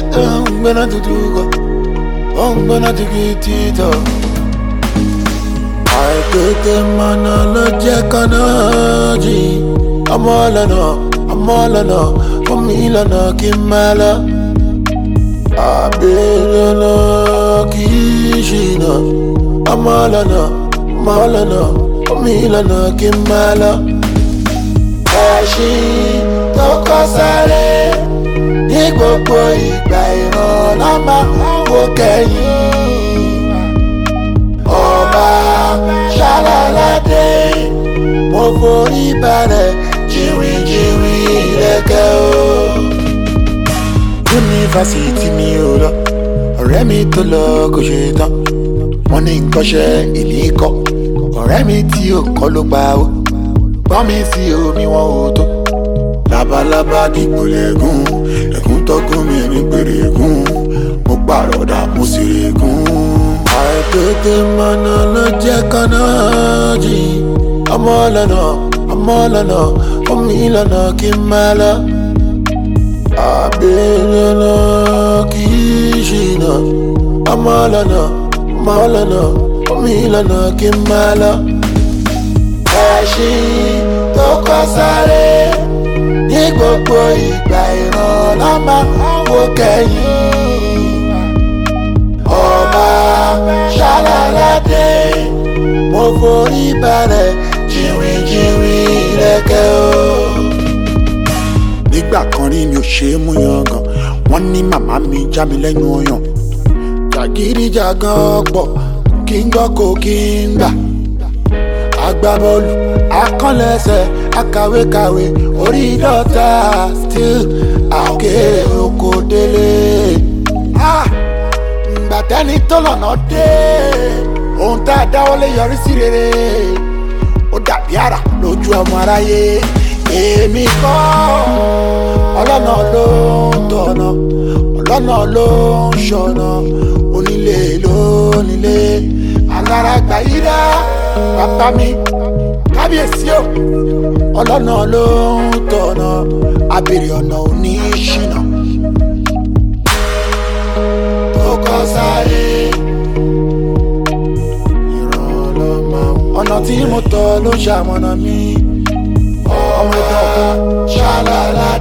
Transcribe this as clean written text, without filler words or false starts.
I'm gonna do go. I'm gonna do it up. I take a man on check on I'm all alone. For me, Lana Kimala. I be Lana Kishina. I'm all alone. For me, Lana Kimala. Ashi, Tokosare. Ní gbogbo ìgbà ìran la máa wò kẹ́yìn. Ọba ṣáláládé, mo forí balẹ̀ jìnrìnjìnrìn ìlẹ̀kẹ̀ o. Yunifásitì mi ò lọ, ọ̀rẹ́ mi tó lọ kò ṣe tán. Wọ́n ní nǹkan ṣe ìlú kọ́, ọ̀rẹ́ mi tí ò kọ́ ló pa ó. Gbọ́n mi sí omi wọn ò tó. Labalábá dìgbò lẹ́gùn, ẹ̀gún tọ́gún mi ní pèrègùn. Mo pàrọ̀dà mo sì règùn. Àìtètè mọ̀nà ló jẹ́ kọ́nà jì. Ọmọ lọ́nà, omi lọ́nà kí n máa lọ. Àbẹ̀rẹ̀ lọ kì í ṣìnà. Ọmọ lọ́nà, omi lọ́nà kí n máa lọ. Ẹṣin tó kọ́ sáré. Ní gbogbo ìgbà ìran la máa wò kẹ́yìn. Ọba ṣáláládé, mo forí balẹ̀ jìnrìnjìnrìn ìlẹ̀kẹ̀ o. Nígbà kan rí mi ò ṣe é mú yangàn, wọ́n ní màmá mi já mi lẹ́nu ọyàn. Jàgídíjàgan pọ̀, kí n gbọ́ kó kí n gbà. Agbábọ́ọ̀lù, akọ́lẹ́sẹ̀, akàwékàwé, orí dọ́ta still àkèrè oko délé. Gbàtẹ́ni tó lọ́nà dé, ohun tá a dáwọ́lé yọrí sí rere. Ó dàbí àrà lójú ọmọ aráyé. Èmi kọ́, ọlọ́nà ló ń tọ̀nà, ọlọ́nà ló ń ṣọ̀nà, onílé lónílé. Alára gbà yí dá, bàbá mi. Kábíyèsí o, ọlọ́nà ló ń tọ̀nà, abèrè ọ̀nà òní ṣìnà. Tó kọ́ sáré, ìrànlọ́mọ. Ọ̀nà tí mo tọ̀ ló ṣamọ̀nà mi. Ọmọ ìtọ́ka ṣálálá.